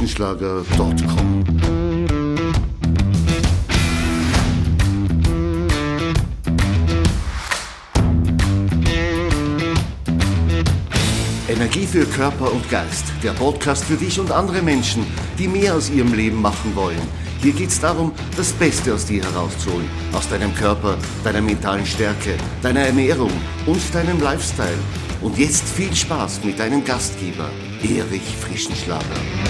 erichfrischenschlager.com. Energie für Körper und Geist. Der Podcast für dich und andere Menschen, die mehr aus ihrem Leben machen wollen. Hier geht es darum, das Beste aus dir herauszuholen. Aus deinem Körper, deiner mentalen Stärke, deiner Ernährung und deinem Lifestyle. Und jetzt viel Spaß mit deinem Gastgeber, Erich Frischenschlager.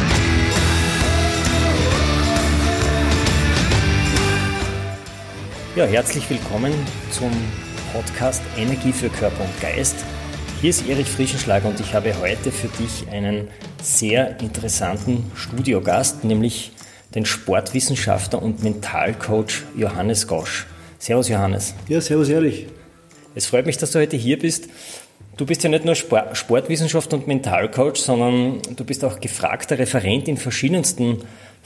Ja, herzlich willkommen zum Podcast Energie für Körper und Geist. Hier ist Erich Frischenschlager und ich habe heute für dich einen sehr interessanten Studiogast, nämlich den Sportwissenschaftler und Mentalcoach Johannes Gosch. Servus Johannes. Ja, servus Erich. Es freut mich, dass du heute hier bist. Du bist ja nicht nur Sportwissenschaftler und Mentalcoach, sondern du bist auch gefragter Referent in verschiedensten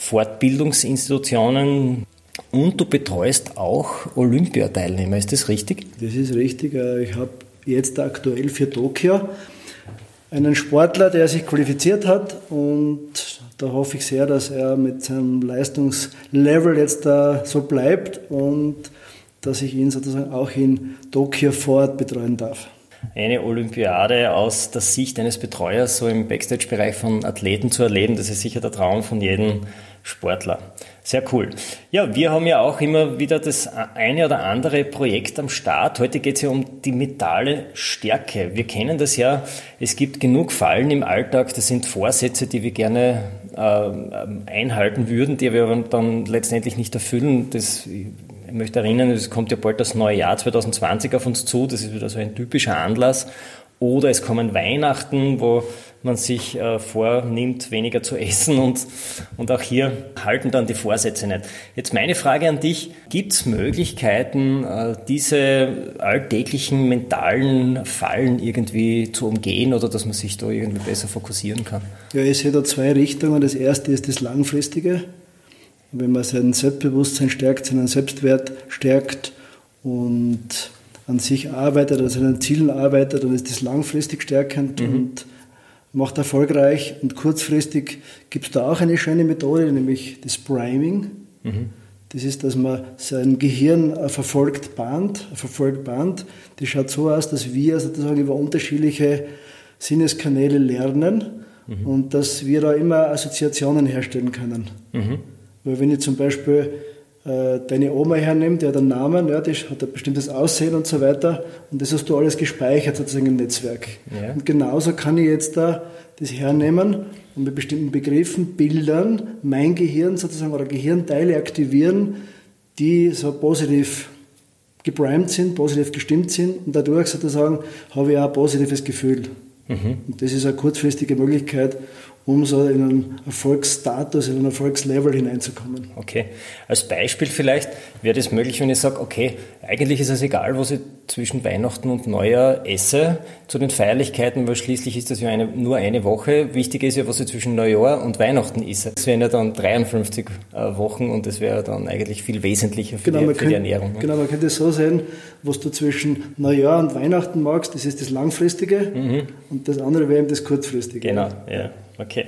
Fortbildungsinstitutionen und du betreust auch Olympiateilnehmer. Ist das richtig? Das ist richtig. Ich habe jetzt aktuell für Tokio einen Sportler, der sich qualifiziert hat, und da hoffe ich sehr, dass er mit seinem Leistungslevel jetzt da so bleibt und dass ich ihn sozusagen auch in Tokio vor Ort betreuen darf. Eine Olympiade aus der Sicht eines Betreuers, so im Backstage-Bereich von Athleten zu erleben, das ist sicher der Traum von jedem Sportler. Sehr cool. Ja, wir haben ja auch immer wieder das eine oder andere Projekt am Start. Heute geht es ja um die mentale Stärke. Wir kennen das ja, es gibt genug Fallen im Alltag, das sind Vorsätze, die wir gerne einhalten würden, die wir aber dann letztendlich nicht erfüllen. Ich möchte erinnern, es kommt ja bald das neue Jahr 2020 auf uns zu, das ist wieder so ein typischer Anlass. Oder es kommen Weihnachten, wo man sich vornimmt, weniger zu essen und auch hier halten dann die Vorsätze nicht. Jetzt meine Frage an dich, gibt es Möglichkeiten, diese alltäglichen mentalen Fallen irgendwie zu umgehen oder dass man sich da irgendwie besser fokussieren kann? Ja, ich sehe da zwei Richtungen. Das erste ist das Langfristige. Wenn man sein Selbstbewusstsein stärkt, seinen Selbstwert stärkt und an sich arbeitet, also an den Zielen arbeitet, dann ist das langfristig stärkend und macht erfolgreich. Und kurzfristig gibt es da auch eine schöne Methode, nämlich das Priming. Das ist, dass man sein Gehirn verfolgt bahnt. Das schaut so aus, dass wir sozusagen über unterschiedliche Sinneskanäle lernen und dass wir da immer Assoziationen herstellen können. Weil wenn ich zum Beispiel deine Oma hernimmt, die hat einen Namen, ja, die hat ein bestimmtes Aussehen und so weiter, und das hast du alles gespeichert sozusagen im Netzwerk. Ja. Und genauso kann ich jetzt da das hernehmen und mit bestimmten Begriffen, Bildern mein Gehirn sozusagen oder Gehirnteile aktivieren, die so positiv geprimed sind, positiv gestimmt sind, und dadurch sozusagen habe ich auch ein positives Gefühl. Und das ist eine kurzfristige Möglichkeit, um so in einen Erfolgsstatus, in einen Erfolgslevel hineinzukommen. Okay. Als Beispiel vielleicht wäre das möglich, wenn ich sage, okay, eigentlich ist es egal, was ich zwischen Weihnachten und Neujahr esse zu den Feierlichkeiten, weil schließlich ist das ja nur eine Woche. Wichtig ist ja, was ich zwischen Neujahr und Weihnachten esse. Das wären ja dann 53 Wochen und das wäre dann eigentlich viel wesentlicher für die Ernährung. Ne? Genau, man könnte es so sehen, was du zwischen Neujahr und Weihnachten magst, das ist das Langfristige und das andere wäre eben das Kurzfristige. Genau, ja. Okay.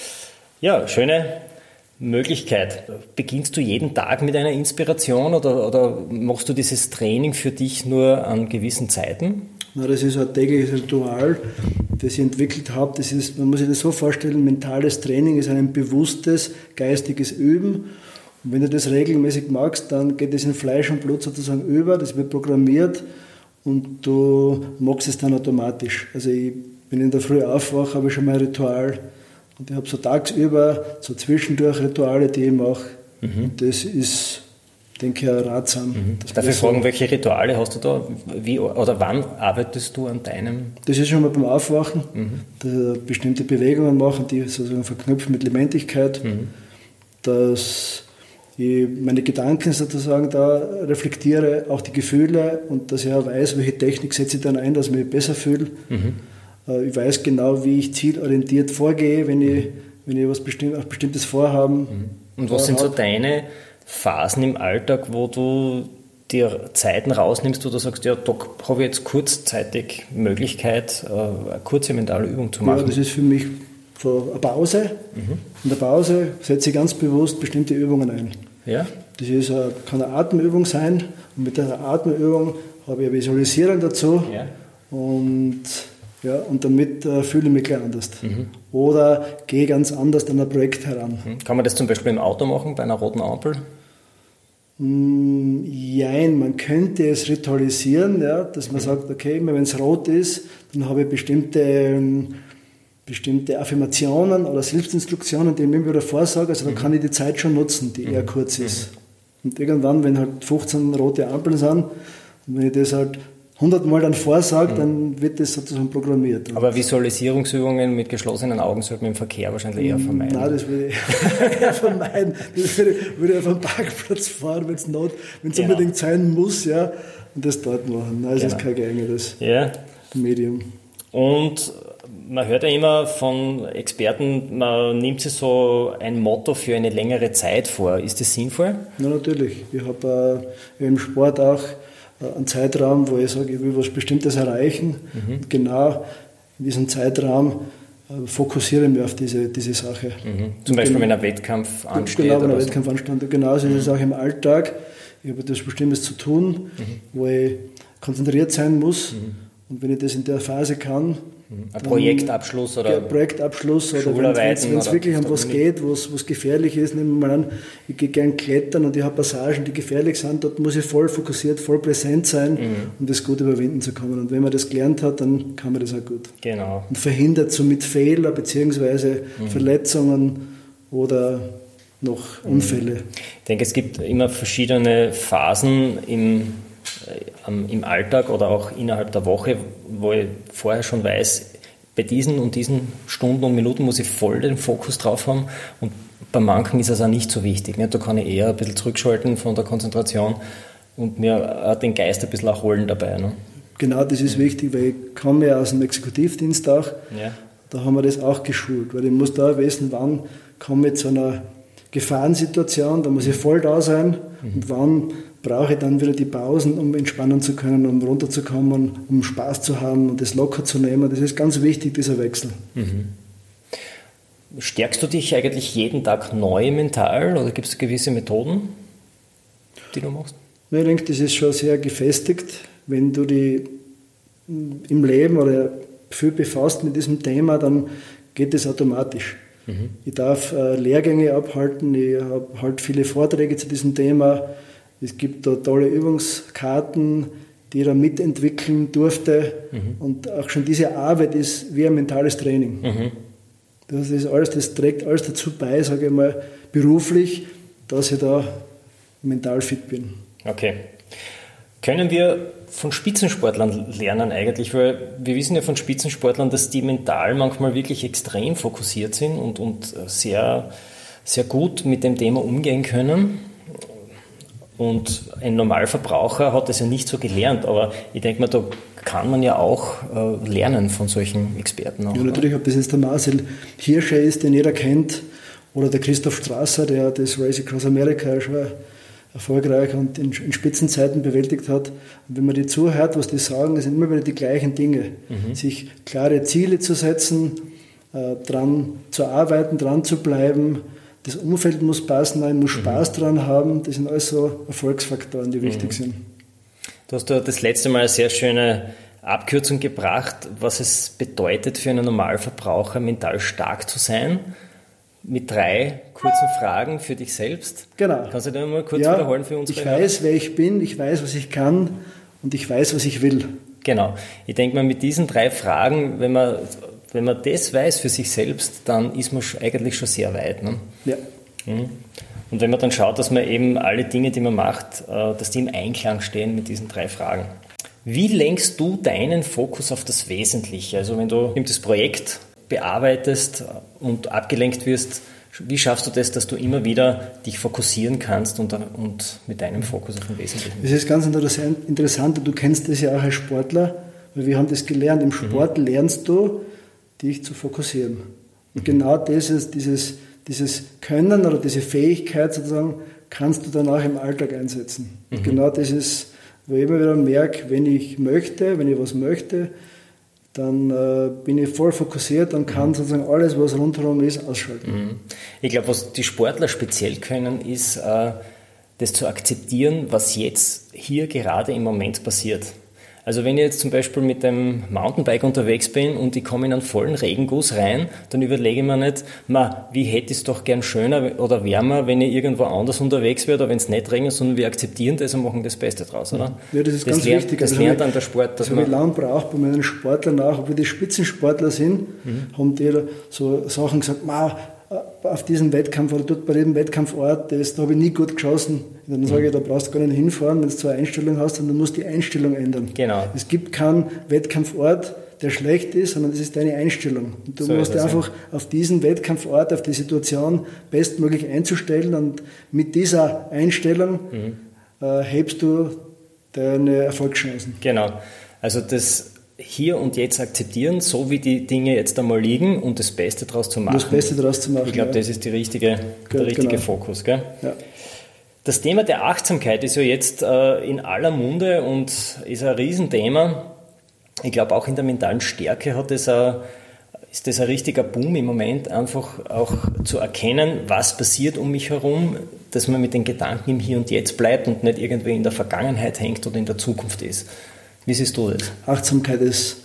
Ja, schöne Möglichkeit. Beginnst du jeden Tag mit einer Inspiration oder machst du dieses Training für dich nur an gewissen Zeiten? Na, das ist ein tägliches Ritual, das ich entwickelt habe. Man muss sich das so vorstellen, mentales Training ist ein bewusstes, geistiges Üben. Und wenn du das regelmäßig machst, dann geht es in Fleisch und Blut sozusagen über, das wird programmiert und du machst es dann automatisch. Also wenn ich in der Früh aufwache, habe ich schon mal ein Ritual. Und ich habe so tagsüber, so zwischendurch Rituale, die ich mache. Und das ist, denke ich, auch ratsam. Darf ich fragen, welche Rituale hast du da? Wie oder wann arbeitest du an deinem? Das ist schon mal beim Aufwachen. Bestimmte Bewegungen machen, die sozusagen verknüpfen mit Lebendigkeit. Dass ich meine Gedanken sozusagen da reflektiere, auch die Gefühle, und dass ich auch weiß, welche Technik setze ich dann ein, dass ich mich besser fühle. Ich weiß genau, wie ich zielorientiert vorgehe, wenn ich was Bestimmtes vorhabe. Und was sind so deine Phasen im Alltag, wo du dir Zeiten rausnimmst, wo du sagst, ja, da habe ich jetzt kurzzeitig Möglichkeit, eine kurze mentale Übung zu machen? Ja, das ist für mich von einer Pause. In der Pause setze ich ganz bewusst bestimmte Übungen ein. Ja? Das ist, kann eine Atemübung sein und mit der Atemübung habe ich eine Visualisierung dazu und damit fühle ich mich gleich anders. Oder gehe ganz anders an ein Projekt heran. Kann man das zum Beispiel im Auto machen, bei einer roten Ampel? Jein, man könnte es ritualisieren, ja, dass man sagt, okay, wenn es rot ist, dann habe ich bestimmte Affirmationen oder Selbstinstruktionen, die ich mir wieder vorsage, also dann kann ich die Zeit schon nutzen, die eher kurz ist. Und irgendwann, wenn halt 15 rote Ampeln sind, und wenn ich das halt 100 Mal dann vorsage, dann wird das sozusagen programmiert. Aber Visualisierungsübungen mit geschlossenen Augen sollte man im Verkehr wahrscheinlich eher vermeiden. Nein, das würde ich eher vermeiden. Das würde ich auf einen Parkplatz fahren, wenn es unbedingt sein muss, ja, und das dort machen. Nein, das ist kein geeignetes Medium. Und man hört ja immer von Experten, man nimmt sich so ein Motto für eine längere Zeit vor. Ist das sinnvoll? Ja, natürlich. Ich habe im Sport auch einen Zeitraum, wo ich sage, ich will was Bestimmtes erreichen. Und genau in diesem Zeitraum fokussiere ich mich auf diese Sache. Zum Beispiel, wenn ein Wettkampf ansteht? Genau, wenn ein Wettkampf ansteht. Genauso ist es auch im Alltag. Ich habe etwas Bestimmtes zu tun, wo ich konzentriert sein muss. Und wenn ich das in der Phase kann, ein Projektabschluss oder wenn es wirklich um was geht, was gefährlich ist, nehmen wir mal an, ich gehe gern klettern und ich habe Passagen, die gefährlich sind, dort muss ich voll fokussiert, voll präsent sein, um das gut überwinden zu können. Und wenn man das gelernt hat, dann kann man das auch gut. Genau. Und verhindert somit Fehler bzw. Verletzungen oder noch Unfälle. Ich denke, es gibt immer verschiedene Phasen im Alltag oder auch innerhalb der Woche, wo ich vorher schon weiß, bei diesen und diesen Stunden und Minuten muss ich voll den Fokus drauf haben und bei manchen ist es auch nicht so wichtig. Da kann ich eher ein bisschen zurückschalten von der Konzentration und mir den Geist ein bisschen erholen dabei. Ne? Genau, das ist wichtig, weil ich komme ja aus dem Exekutivdienst auch, da haben wir das auch geschult, weil ich muss da wissen, wann komme ich zu einer Gefahrensituation, da muss ich voll da sein und wann brauche ich dann wieder die Pausen, um entspannen zu können, um runterzukommen, um Spaß zu haben und das locker zu nehmen. Das ist ganz wichtig, dieser Wechsel. Stärkst du dich eigentlich jeden Tag neu mental oder gibt es gewisse Methoden, die du machst? Ich denke, das ist schon sehr gefestigt. Wenn du dich im Leben oder viel befasst mit diesem Thema, dann geht es automatisch. Ich darf Lehrgänge abhalten, ich habe halt viele Vorträge zu diesem Thema. Es gibt da tolle Übungskarten, die ich da mitentwickeln durfte. Und auch schon diese Arbeit ist wie ein mentales Training. Das ist alles, das trägt alles dazu bei, sage ich mal, beruflich, dass ich da mental fit bin. Okay. Können wir von Spitzensportlern lernen eigentlich? Weil wir wissen ja von Spitzensportlern, dass die mental manchmal wirklich extrem fokussiert sind und sehr, sehr gut mit dem Thema umgehen können. Und ein Normalverbraucher hat das ja nicht so gelernt, aber ich denke mal, da kann man ja auch lernen von solchen Experten. Auch, ja, natürlich, ob das jetzt der Marcel Hirscher ist, den jeder kennt, oder der Christoph Strasser, der das Race Across America schon erfolgreich und in Spitzenzeiten bewältigt hat. Und wenn man die zuhört, was die sagen, das sind immer wieder die gleichen Dinge. Sich klare Ziele zu setzen, dran zu arbeiten, dran zu bleiben. Das Umfeld muss passen, man muss Spaß dran haben. Das sind alles so Erfolgsfaktoren, die wichtig sind. Du hast da das letzte Mal eine sehr schöne Abkürzung gebracht, was es bedeutet für einen Normalverbraucher, mental stark zu sein. Mit 3 kurzen Fragen für dich selbst. Genau. Kannst du das mal kurz wiederholen für uns? Ich weiß, wer ich bin, ich weiß, was ich kann und ich weiß, was ich will. Genau. Ich denke mal, mit diesen 3 Fragen, wenn man das weiß für sich selbst, dann ist man eigentlich schon sehr weit. Ne? Ja. Und wenn man dann schaut, dass man eben alle Dinge, die man macht, dass die im Einklang stehen mit diesen 3 Fragen. Wie lenkst du deinen Fokus auf das Wesentliche? Also wenn du das Projekt bearbeitest und abgelenkt wirst, wie schaffst du das, dass du immer wieder dich fokussieren kannst und mit deinem Fokus auf den Wesentlichen? Das ist ganz interessant, du kennst das ja auch als Sportler, weil wir haben das gelernt. Im Sport lernst du, dich zu fokussieren. Und genau dieses Können oder diese Fähigkeit sozusagen kannst du dann auch im Alltag einsetzen. Genau das ist, wo ich immer wieder merke, wenn ich was möchte, dann bin ich voll fokussiert und kann sozusagen alles, was rundherum ist, ausschalten. Ich glaube, was die Sportler speziell können, ist das zu akzeptieren, was jetzt hier gerade im Moment passiert. Also wenn ich jetzt zum Beispiel mit dem Mountainbike unterwegs bin und ich komme in einen vollen Regenguss rein, dann überlege ich mir nicht, wie hätte ich es doch gern schöner oder wärmer, wenn ich irgendwo anders unterwegs wäre oder wenn es nicht regnet, sondern wir akzeptieren das und machen das Beste draus, oder? Ja, das ist ganz wichtig. Das lernt dann der Sport. Das habe ich lange braucht bei meinen Sportlern auch, obwohl die Spitzensportler sind, haben die so Sachen gesagt, auf diesem Wettkampf oder dort bei dem Wettkampfort, da habe ich nie gut geschossen. Und dann sage ich, da brauchst du gar nicht hinfahren, wenn du so eine Einstellung hast, dann musst du die Einstellung ändern. Genau. Es gibt keinen Wettkampfort, der schlecht ist, sondern das ist deine Einstellung. Und du musst dich einfach auf diesen Wettkampfort, auf die Situation bestmöglich einzustellen und mit dieser Einstellung hebst du deine Erfolgschancen. Genau. Also das hier und jetzt akzeptieren, so wie die Dinge jetzt einmal liegen und das Beste daraus zu machen. Das Beste daraus zu machen. Ich glaube, das ist der richtige Fokus. Gell? Ja. Das Thema der Achtsamkeit ist ja jetzt in aller Munde und ist ein Riesenthema. Ich glaube, auch in der mentalen Stärke ist das ein richtiger Boom im Moment, einfach auch zu erkennen, was passiert um mich herum, dass man mit den Gedanken im Hier und Jetzt bleibt und nicht irgendwie in der Vergangenheit hängt oder in der Zukunft ist. Wie siehst du das? Achtsamkeit ist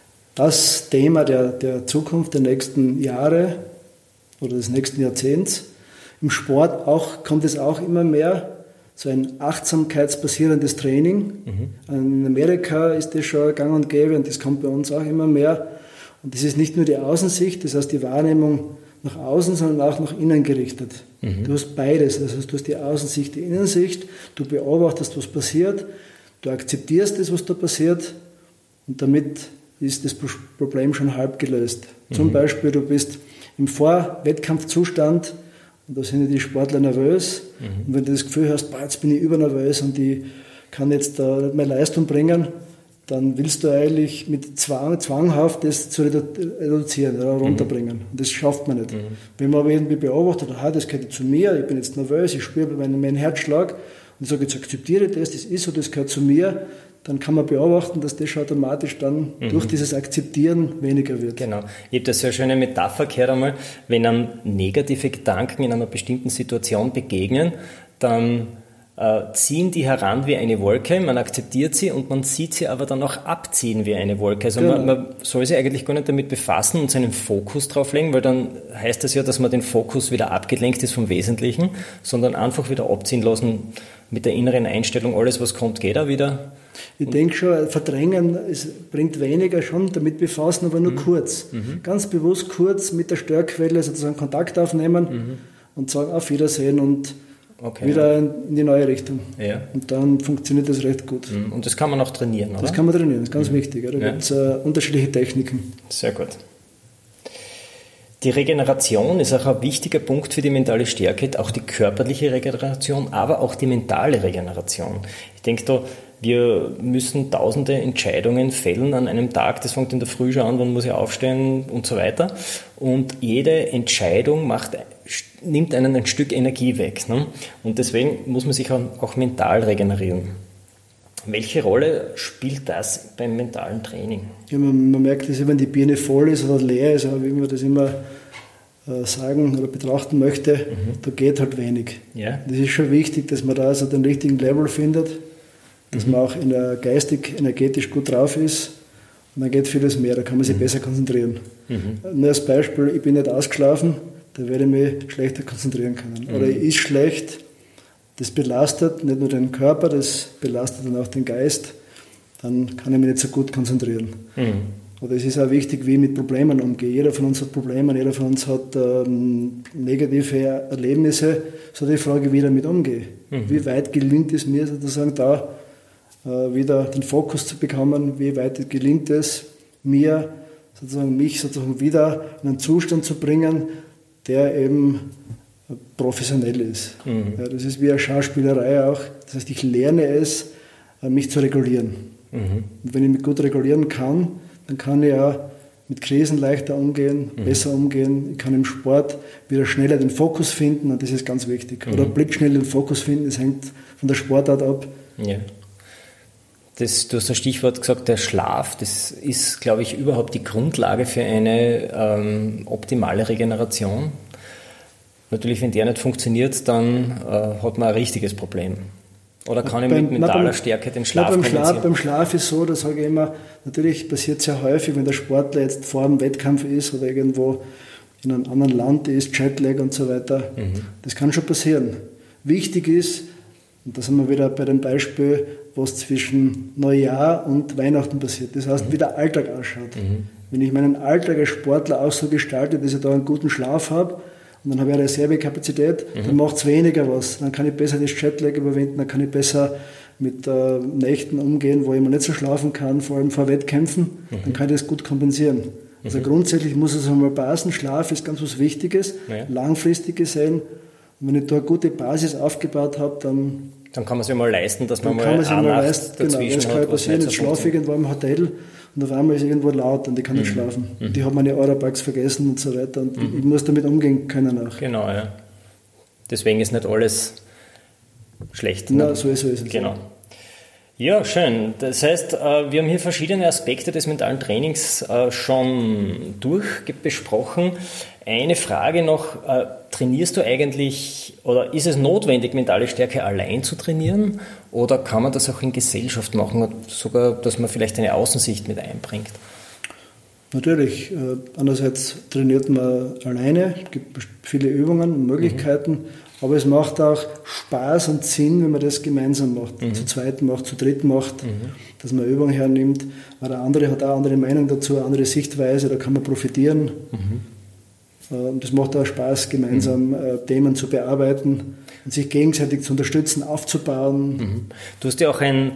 das Thema der Zukunft, der nächsten Jahre oder des nächsten Jahrzehnts. Im Sport kommt es auch immer mehr, so ein achtsamkeitsbasierendes Training. In Amerika ist das schon gang und gäbe und das kommt bei uns auch immer mehr. Und das ist nicht nur die Außensicht, das heißt die Wahrnehmung nach außen, sondern auch nach innen gerichtet. Du hast beides, also du hast die Außensicht, die Innensicht, du beobachtest, was passiert, du akzeptierst das, was da passiert und damit ist das Problem schon halb gelöst. Zum Beispiel, du bist im Vorwettkampfzustand und da sind die Sportler nervös und wenn du das Gefühl hast, jetzt bin ich übernervös und ich kann jetzt da nicht mehr Leistung bringen, dann willst du eigentlich mit zwanghaft das zu reduzieren oder runterbringen. Und das schafft man nicht. Wenn man aber irgendwie beobachtet, das gehört zu mir, ich bin jetzt nervös, ich spüre meinen Herzschlag, und ich sage, jetzt akzeptiere das ist so, das gehört zu mir, dann kann man beobachten, dass das schon automatisch dann durch dieses Akzeptieren weniger wird. Genau. Ich habe da so eine schöne Metapher gehört einmal, wenn einem negative Gedanken in einer bestimmten Situation begegnen, dann ziehen die heran wie eine Wolke, man akzeptiert sie und man sieht sie aber dann auch abziehen wie eine Wolke. Also genau. man soll sich eigentlich gar nicht damit befassen und seinen Fokus drauf legen, weil dann heißt das ja, dass man den Fokus wieder abgelenkt ist vom Wesentlichen, sondern einfach wieder abziehen lassen mit der inneren Einstellung, alles was kommt, geht auch wieder. Ich denke schon, verdrängen es bringt weniger, schon damit befassen, aber nur kurz. Ganz bewusst kurz mit der Störquelle sozusagen Kontakt aufnehmen und sagen auf Wiedersehen und wieder in die neue Richtung. Ja. Und dann funktioniert das recht gut. Und das kann man auch trainieren, oder? Das kann man trainieren, das ist ganz wichtig. Da gibt es unterschiedliche Techniken. Sehr gut. Die Regeneration ist auch ein wichtiger Punkt für die mentale Stärke, auch die körperliche Regeneration, aber auch die mentale Regeneration. Ich denke da, wir müssen tausende Entscheidungen fällen an einem Tag, das fängt in der Früh schon an, wann muss ich aufstehen und so weiter. Und jede Entscheidung nimmt einen ein Stück Energie weg. Ne? Und deswegen muss man sich auch mental regenerieren. Welche Rolle spielt das beim mentalen Training? Ja, man merkt das, wenn die Birne voll ist oder leer ist, wie man das immer sagen oder betrachten möchte, da geht halt wenig. Ja. Das ist schon wichtig, dass man da also den richtigen Level findet, dass man auch geistig, energetisch gut drauf ist und dann geht vieles mehr, da kann man sich besser konzentrieren. Nur als Beispiel, ich bin nicht ausgeschlafen, da werde ich mich schlechter konzentrieren können. Oder ist schlecht, das belastet nicht nur den Körper, das belastet dann auch den Geist, dann kann ich mich nicht so gut konzentrieren. Oder es ist auch wichtig, wie ich mit Problemen umgehe. Jeder von uns hat Probleme, jeder von uns hat negative Erlebnisse. So die Frage, wie ich damit umgehe. Wie weit gelingt es mir sozusagen da wieder den Fokus zu bekommen, wie weit gelingt es mir, mich wieder in einen Zustand zu bringen, der eben professionell ist. Ja, das ist wie eine Schauspielerei auch. Das heißt, ich lerne es, mich zu regulieren. Und wenn ich mich gut regulieren kann, dann kann ich auch mit Krisen leichter umgehen, besser umgehen. Ich kann im Sport wieder schneller den Fokus finden und das ist ganz wichtig. Oder blitzschnell den Fokus finden, das hängt von der Sportart ab. Ja. Du hast das Stichwort gesagt, der Schlaf, das ist, glaube ich, überhaupt die Grundlage für eine optimale Regeneration. Natürlich, wenn der nicht funktioniert, dann hat man ein richtiges Problem. Oder kann ich mit mentaler Stärke den Schlaf kompensieren? Beim Schlaf ist so, da sage ich immer, natürlich passiert sehr häufig, wenn der Sportler jetzt vor einem Wettkampf ist oder irgendwo in einem anderen Land ist, Jetlag und so weiter. Das kann schon passieren. Wichtig ist, und da sind wir wieder bei dem Beispiel, was zwischen Neujahr und Weihnachten passiert. Das heißt, wie der Alltag ausschaut. Wenn ich meinen Alltag als Sportler auch so gestalte, dass ich da einen guten Schlaf habe und dann habe ich eine Reservekapazität, dann macht es weniger was. Dann kann ich besser das Jetlag überwinden, dann kann ich besser mit Nächten umgehen, wo ich mal nicht so schlafen kann, vor allem vor Wettkämpfen. Dann kann ich das gut kompensieren. Also grundsätzlich muss es einmal passen. Schlaf ist ganz was Wichtiges, langfristig gesehen. Und wenn ich da eine gute Basis aufgebaut habe, dann kann man sich mal leisten, dass man mal eine Nacht dazwischen hat. Das kann ja passieren, ich schlafe irgendwo im Hotel und auf einmal ist irgendwo laut und ich kann nicht schlafen. Und ich habe meine Eurobugs vergessen und so weiter und ich muss damit umgehen können auch. Genau, ja. Deswegen ist nicht alles schlecht. Na, so ist es. Genau. Ja, schön. Das heißt, wir haben hier verschiedene Aspekte des mentalen Trainings schon besprochen. Eine Frage noch, trainierst du eigentlich oder ist es notwendig, mentale Stärke allein zu trainieren oder kann man das auch in Gesellschaft machen, sogar, dass man vielleicht eine Außensicht mit einbringt? Natürlich. Andererseits trainiert man alleine, es gibt viele Übungen und Möglichkeiten, aber es macht auch Spaß und Sinn, wenn man das gemeinsam macht, zu zweit macht, zu dritt macht, dass man Übungen hernimmt, weil der andere hat auch eine andere Meinung dazu, eine andere Sichtweise, da kann man profitieren. Und es macht auch Spaß, gemeinsam Themen zu bearbeiten und sich gegenseitig zu unterstützen, aufzubauen. Du hast ja auch ein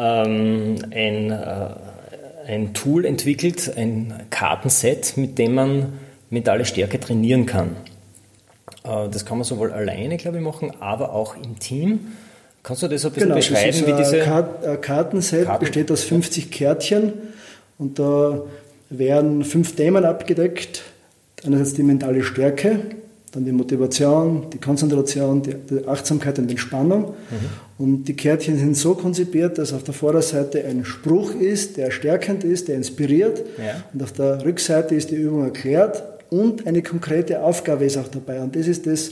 Tool entwickelt, ein Kartenset, mit dem man mentale Stärke trainieren kann. Das kann man sowohl alleine, glaube ich, machen, aber auch im Team. Kannst du das ein bisschen beschreiben? Wie diese Kartenset besteht aus 50 Kärtchen und da werden 5 Themen abgedeckt. Einerseits die mentale Stärke, dann die Motivation, die Konzentration, die Achtsamkeit und Entspannung. Und die Kärtchen sind so konzipiert, dass auf der Vorderseite ein Spruch ist, der stärkend ist, der inspiriert. Und auf der Rückseite ist die Übung erklärt und eine konkrete Aufgabe ist auch dabei. Und das ist das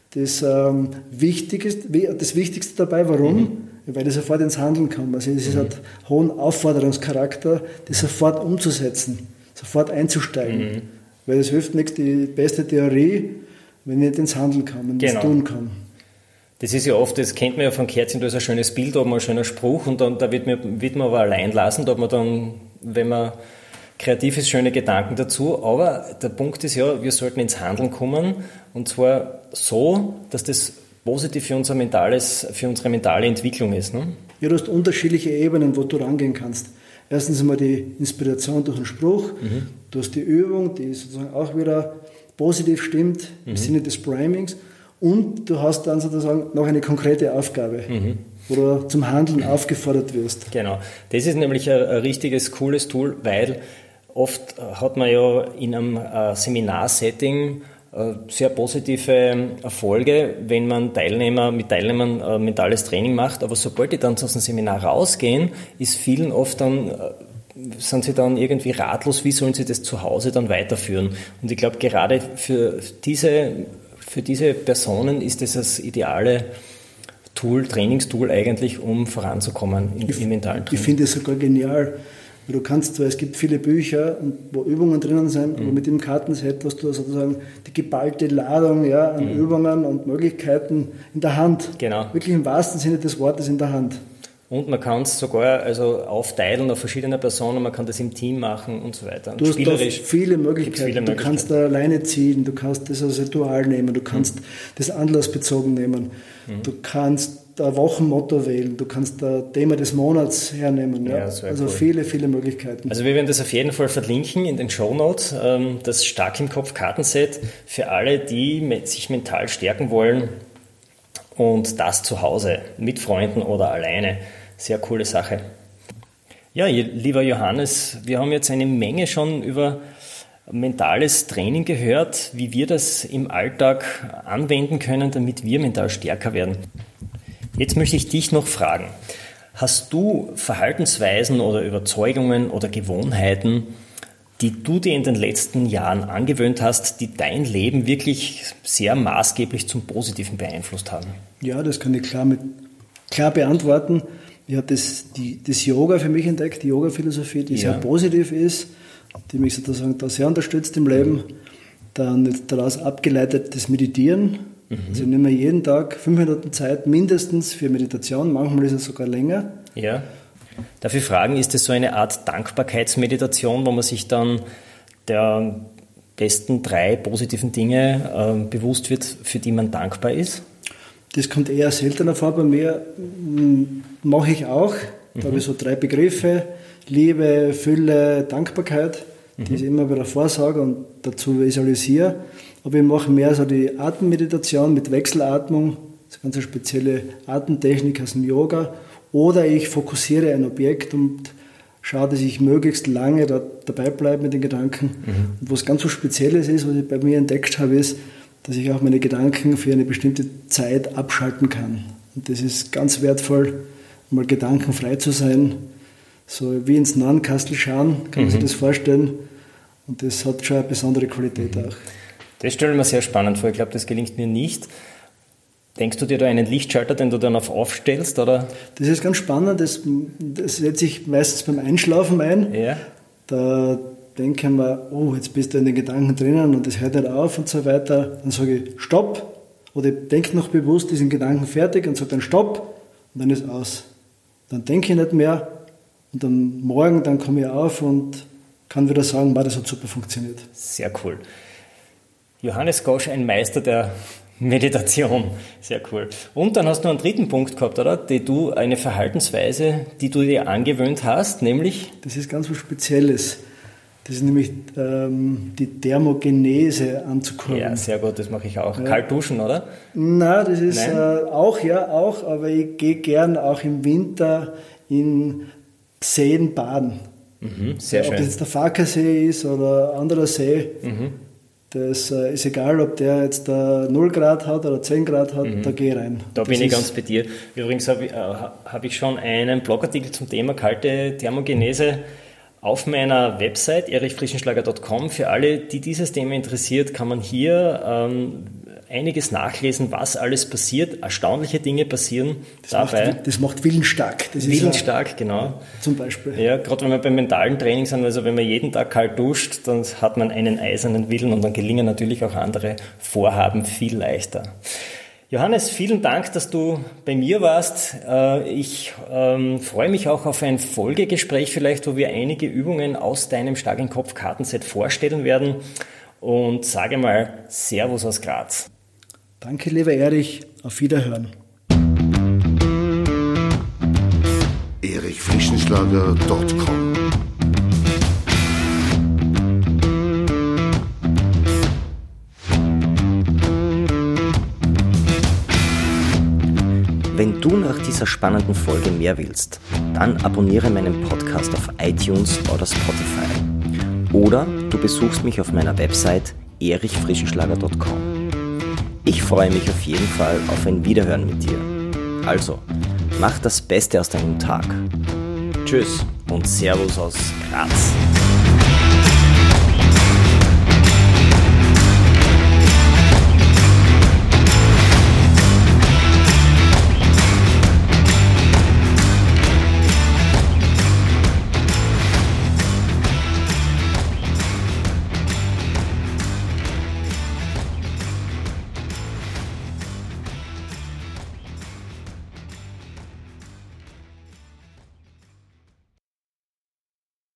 Wichtigste dabei. Warum? Weil das sofort ins Handeln kommt. Also es hat hohen Aufforderungscharakter, das sofort umzusetzen, sofort einzusteigen. Weil es hilft nichts, die beste Theorie, wenn ich nicht ins Handeln kann, wenn ich es tun kann. Das ist ja oft, das kennt man ja von Kärtchen, da ist ein schönes Bild, da hat man ein schöner Spruch und dann da wird man aber allein lassen, da hat man dann, wenn man kreativ ist, schöne Gedanken dazu. Aber der Punkt ist ja, wir sollten ins Handeln kommen und zwar so, dass das positiv für unsere mentale Entwicklung ist. Ne? Ja, du hast unterschiedliche Ebenen, wo du rangehen kannst. Erstens einmal die Inspiration durch einen Spruch. Du hast die Übung, die sozusagen auch wieder positiv stimmt, im Sinne des Primings. Und du hast dann sozusagen noch eine konkrete Aufgabe, wo du zum Handeln aufgefordert wirst. Genau. Das ist nämlich ein richtiges, cooles Tool, weil oft hat man ja in einem Seminarsetting sehr positive Erfolge, wenn man mit Teilnehmern mentales Training macht, aber sobald die dann aus dem Seminar rausgehen, ist vielen oft dann, sind sie dann irgendwie ratlos, wie sollen sie das zu Hause dann weiterführen. Und ich glaube, gerade für diese Personen ist das ideale Trainingstool eigentlich, um voranzukommen im mentalen Training. Ich finde es sogar genial. Du kannst zwar, es gibt viele Bücher, wo Übungen drinnen sind, aber mit dem Kartenset hast du sozusagen die geballte Ladung an Übungen und Möglichkeiten in der Hand. Genau. Wirklich im wahrsten Sinne des Wortes in der Hand. Und man kann es sogar aufteilen auf verschiedene Personen, man kann das im Team machen und so weiter. Und du hast da viele Möglichkeiten. Du kannst da alleine ziehen, du kannst das als Ritual nehmen, du kannst das anlassbezogen nehmen, du kannst ein Wochenmotto wählen, du kannst das Thema des Monats hernehmen. Ja? Also cool. Viele, viele Möglichkeiten. Also wir werden das auf jeden Fall verlinken in den Shownotes, das Stark im Kopf Kartenset für alle, die sich mental stärken wollen und das zu Hause mit Freunden oder alleine. Sehr coole Sache. Ja, lieber Johannes, wir haben jetzt eine Menge schon über mentales Training gehört, wie wir das im Alltag anwenden können, damit wir mental stärker werden. Jetzt möchte ich dich noch fragen, Hast du Verhaltensweisen oder Überzeugungen oder Gewohnheiten, die du dir in den letzten Jahren angewöhnt hast, die dein Leben wirklich sehr maßgeblich zum Positiven beeinflusst haben? Ja, das kann ich klar beantworten. Ich habe das Yoga für mich entdeckt, die Yoga-Philosophie, die sehr positiv ist, die mich sozusagen da sehr unterstützt im Leben. Dann daraus abgeleitet das Meditieren. Also ich nehme jeden Tag 5 Minuten Zeit mindestens für Meditation, manchmal ist es sogar länger. Ja. Darf ich fragen, ist das so eine Art Dankbarkeitsmeditation, wo man sich dann der besten 3 positiven Dinge bewusst wird, für die man dankbar ist? Das kommt eher seltener vor bei mir. Mache ich auch. Da habe ich so 3 Begriffe: Liebe, Fülle, Dankbarkeit, die ich immer wieder vorsage und dazu visualisiere. Aber ich mache mehr so die Atemmeditation mit Wechselatmung, das ist eine ganz spezielle Atemtechnik aus dem Yoga. Oder ich fokussiere ein Objekt und schaue, dass ich möglichst lange dabei bleibe mit den Gedanken. Und was ganz so Spezielles ist, was ich bei mir entdeckt habe, ist, dass ich auch meine Gedanken für eine bestimmte Zeit abschalten kann. Und das ist ganz wertvoll, mal gedankenfrei zu sein. So wie ins Nonnenkastel schauen, kann man sich das vorstellen. Und das hat schon eine besondere Qualität auch. Das stelle ich mir sehr spannend vor. Ich glaube, das gelingt mir nicht. Denkst du dir da einen Lichtschalter, den du dann auf aufstellst? Oder? Das ist ganz spannend. Das setze ich meistens beim Einschlafen ein. Ja. Da denke ich mir, oh, jetzt bist du in den Gedanken drinnen und das hört nicht auf und so weiter. Dann sage ich Stopp. Oder ich denke noch bewusst diesen Gedanken fertig und sage dann Stopp und dann ist aus. Dann denke ich nicht mehr und am Morgen dann komme ich auf und kann wieder sagen, das hat super funktioniert. Sehr cool. Johannes Gosch, ein Meister der Meditation. Sehr cool. Und dann hast du einen 3. Punkt gehabt, oder? Eine Verhaltensweise, die du dir angewöhnt hast, nämlich? Das ist ganz was Spezielles. Das ist nämlich die Thermogenese anzukurbeln. Ja, sehr gut, das mache ich auch. Ja. Kalt duschen, oder? Nein, das ist auch, aber ich gehe gern auch im Winter in Seen baden. Sehr schön. Ob das jetzt der Farkasee ist oder ein anderer See. Das ist egal, ob der jetzt 0 Grad hat oder 10 Grad hat, da gehe ich rein. Da bin ich ganz bei dir. Übrigens habe ich schon einen Blogartikel zum Thema kalte Thermogenese auf meiner Website erichfrischenschlager.com. Für alle, die dieses Thema interessiert, kann man hier einiges nachlesen, was alles passiert. Erstaunliche Dinge passieren dabei. Das macht willensstark. Willensstark, genau. Zum Beispiel. Ja, gerade wenn wir beim mentalen Training sind, also wenn man jeden Tag kalt duscht, dann hat man einen eisernen Willen und dann gelingen natürlich auch andere Vorhaben viel leichter. Johannes, vielen Dank, dass du bei mir warst. Ich freue mich auch auf ein Folgegespräch vielleicht, wo wir einige Übungen aus deinem Stark im Kopf Kartenset vorstellen werden. Und sage mal Servus aus Graz. Danke, lieber Erich. Auf Wiederhören. erichfrischenschlager.com Wenn du nach dieser spannenden Folge mehr willst, dann abonniere meinen Podcast auf iTunes oder Spotify. Oder du besuchst mich auf meiner Website erichfrischenschlager.com. Ich freue mich auf jeden Fall auf ein Wiederhören mit dir. Also, mach das Beste aus deinem Tag. Tschüss und Servus aus Graz.